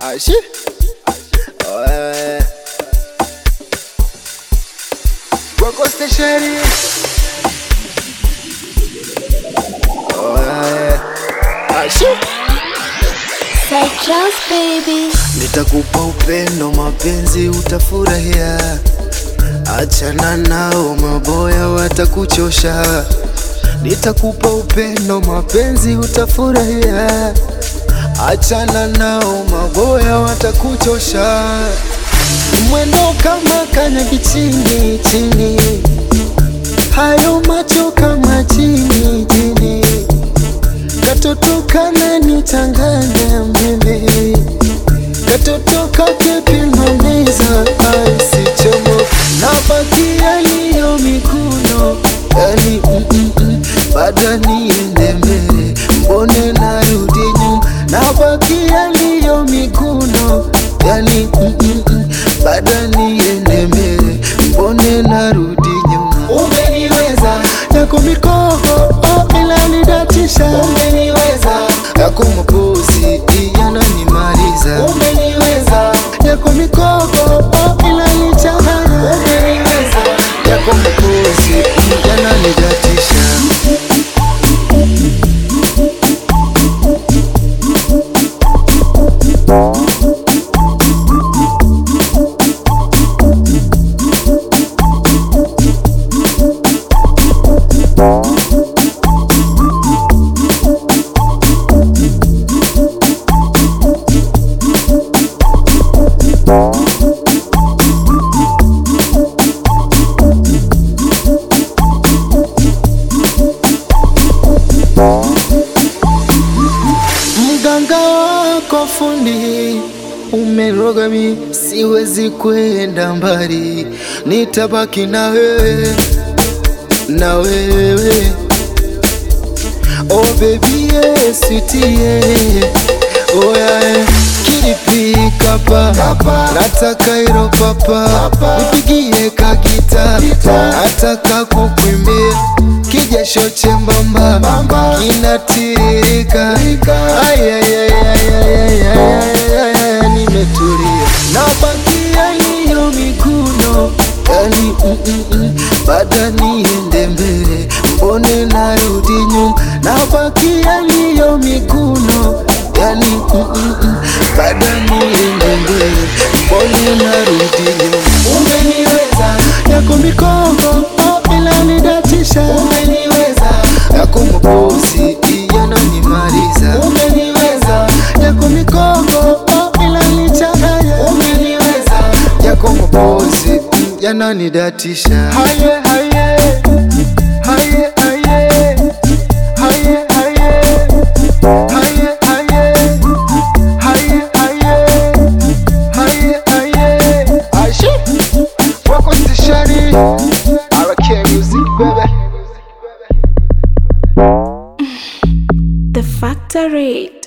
Ashi. Wako stesheni. Ashi. Cytrus baby. Nitakupa upendo, mapenzi utafurahia. Achana nao maboya watakuchosha. Nitakupa upendo, mapenzi utafurahia. Achana nao maboya watakuchosha. Mwendo kama kanyagi chini chini, hayo macho kama chini chini. Katoto kananichanganya mimi, katoto kakipimaniza asichomo. Nabaki yaliyo mikuno, yani bada niende mbele, mbone narudi nyuma. Nabaki yaliyo mikuno, yani bada niende mbele, mbone narudi nyuma. Umeniweza yako mikogo, ila nidatisha. Umeniweza yako mapozi, yananimaliza. Umeniweza yako mikogo, ila nichanganya. Umeniweza yako mapozi, yananidatisha. Mganga wako fundi umeroga mi, siwezi kwenda mbali, nitabaki na wewe, na wewe. Oh baby yeah, sweetie yeah. Oh yeah, kiripika pa, nataka iro papa, nipigie kagita, nataka kukuimbia, kijasho chembamba kinatiririka. Nimetulia, nabaki yaliyo mikuno, yani bada niende mbele, mbone narudi nyuma. Nabaki yaliyo mikuno, yani bada niende mbele, mbone narudi nyuma. Umeniweza yako mikogo, ila nidatisha. Umeniweza yako mapozi, yananimaliza. Umeniweza yako mikogo, ila nichanganya. Umeniweza yako mapozi, yananidatisha. Haye haye haye haye haye haye haye haye haye haye. Ashi wako stesheni. RK Music baby. The Factory.